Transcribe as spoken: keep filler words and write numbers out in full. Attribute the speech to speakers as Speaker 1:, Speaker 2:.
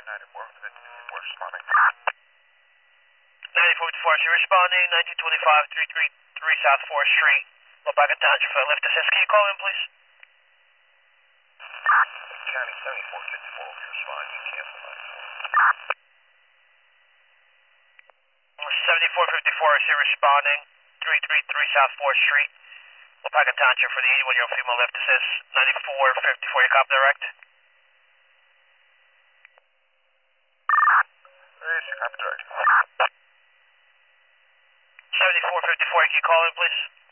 Speaker 1: ninety-four fifty-four responding.
Speaker 2: ninety-four fifty-four, so responding, nineteen twenty-five, three three three South fourth Street, Waupaca Township for a lift assist. Can you call in, please?
Speaker 1: County seventy-four fifty-four will be responding, cancel ninety-four.
Speaker 2: seventy-four fifty-four, so responding, three three three South fourth Street, Waupaca Township for the eighty-one-year-old female lift assist. ninety-four fifty-four, you copy direct?
Speaker 1: Yes, copy direct.
Speaker 2: seventy-four fifty-four, can you call in, please?